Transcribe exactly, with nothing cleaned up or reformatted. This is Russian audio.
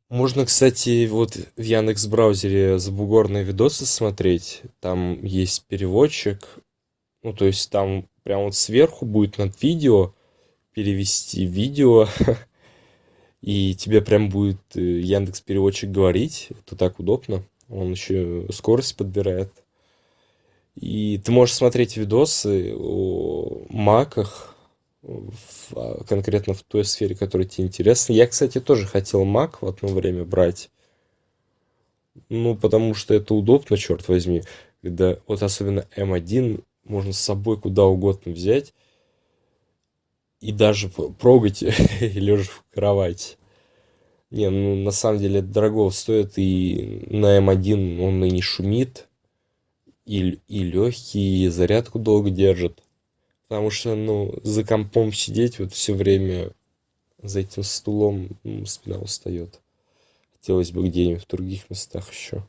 Можно, кстати, вот в Яндекс браузере забугорные видосы смотреть. Там есть переводчик. Ну, то есть там прям вот сверху будет над видео перевести видео, и тебе прям будет э, Яндекс переводчик говорить. Это так удобно. Он еще скорость подбирает. И ты можешь смотреть видосы о маках, в- а, конкретно в той сфере, которая тебе интересна. Я, кстати, тоже хотел мак в одно время брать. Ну, потому что это удобно, черт возьми. Когда вот особенно эм один можно с собой куда угодно взять и даже п- прогать лежа в кровати. Не, ну на самом деле это дорого стоит, и на эм один он и не шумит, и, и легкий, и зарядку долго держит. Потому что, ну, за компом сидеть вот все время, за этим стулом, ну, спина устает. Хотелось бы где-нибудь в других местах еще.